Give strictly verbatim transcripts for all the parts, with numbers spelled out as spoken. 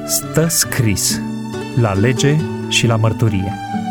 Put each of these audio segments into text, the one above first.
Stă scris la lege și la mărturie.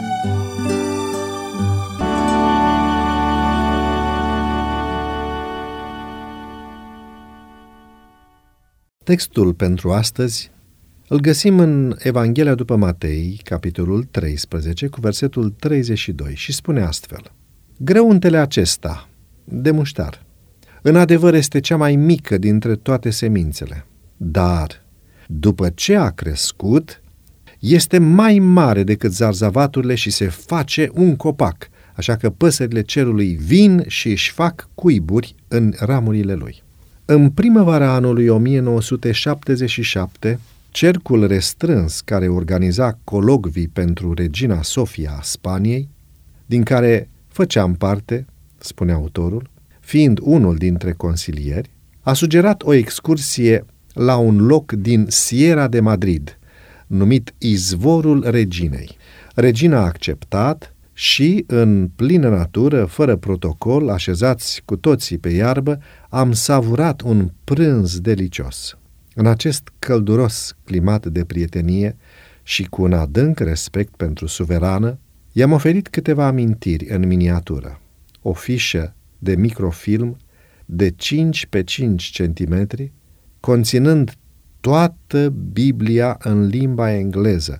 Textul pentru astăzi îl găsim în Evanghelia după Matei, capitolul treisprezece, cu versetul treizeci și doi și spune astfel: Grăuntele acesta, de muștar, în adevăr este cea mai mică dintre toate semințele, dar după ce a crescut, este mai mare decât zarzavaturile și se face un copac, așa că păsările cerului vin și își fac cuiburi în ramurile lui. În primăvara anului o mie nouă sute șaptezeci și șapte, cercul restrâns care organiza colocvii pentru regina Sofia a Spaniei, din care făceam parte, spune autorul, fiind unul dintre consilieri, a sugerat o excursie la un loc din Sierra de Madrid, numit Izvorul Reginei. Regina a acceptat și, în plină natură, fără protocol, așezați cu toții pe iarbă, am savurat un prânz delicios. În acest călduros climat de prietenie și cu un adânc respect pentru suverană, i-am oferit câteva amintiri în miniatură. O fișă de microfilm de cinci pe cinci centimetri, conținând toată Biblia în limba engleză,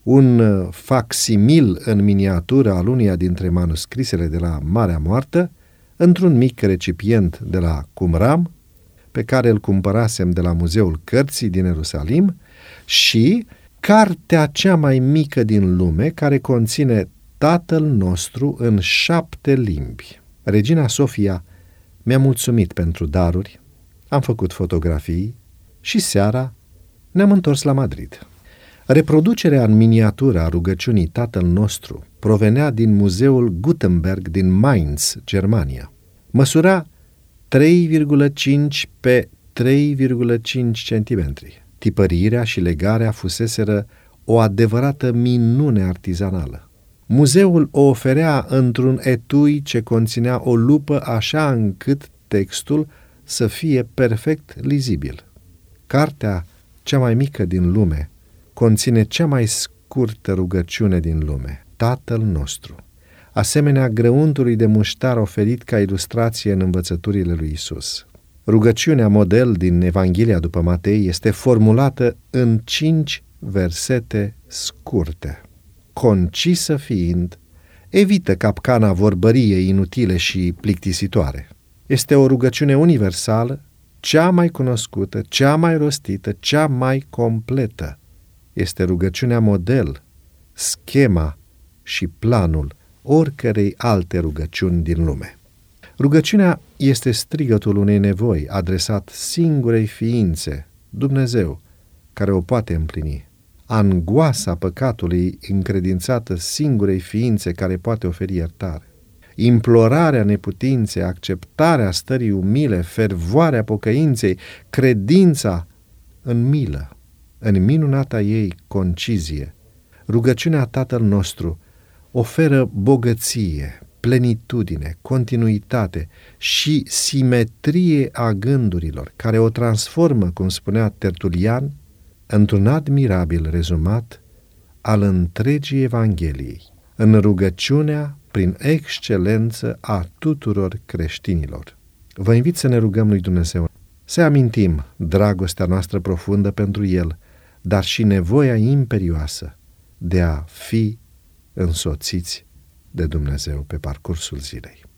un facsimil în miniatură al uneia dintre manuscrisele de la Marea Moartă, într-un mic recipient de la Qumran, pe care îl cumpărasem de la Muzeul Cărții din Ierusalim, și cartea cea mai mică din lume, care conține Tatăl nostru în șapte limbi. Regina Sofia mi-a mulțumit pentru daruri, am făcut fotografii și seara ne-am întors la Madrid. Reproducerea în miniatură a rugăciunii Tatăl nostru provenea din Muzeul Gutenberg din Mainz, Germania. Măsura trei virgulă cinci pe trei virgulă cinci centimetri. Tipărirea și legarea fuseseră o adevărată minune artizanală. Muzeul o oferea într-un etui ce conținea o lupă așa încât textul să fie perfect lizibil. Cartea cea mai mică din lume conține cea mai scurtă rugăciune din lume, Tatăl nostru, asemenea grăuntului de muștar oferit ca ilustrație în învățăturile lui Isus. Rugăciunea model din Evanghelia după Matei este formulată în cinci versete scurte. Concisă fiind, evită capcana vorbăriei inutile și plictisitoare. Este o rugăciune universală, cea mai cunoscută, cea mai rostită, cea mai completă. Este rugăciunea model, schema și planul oricărei alte rugăciuni din lume. Rugăciunea este strigătul unei nevoi adresat singurei ființe, Dumnezeu, care o poate împlini. Angoasa păcatului încredințată singurei ființe care poate oferi iertare. Implorarea neputinței, acceptarea stării umile, fervoarea pocăinței, credința în milă, în minunata ei concizie. Rugăciunea Tatăl nostru oferă bogăție, plenitudine, continuitate și simetrie a gândurilor, care o transformă, cum spunea Tertulian, într-un admirabil rezumat al întregii Evangheliei, în rugăciunea prin excelență a tuturor creștinilor. Vă invit să ne rugăm lui Dumnezeu, să amintim dragostea noastră profundă pentru El, dar și nevoia imperioasă de a fi însoțiți de Dumnezeu pe parcursul zilei.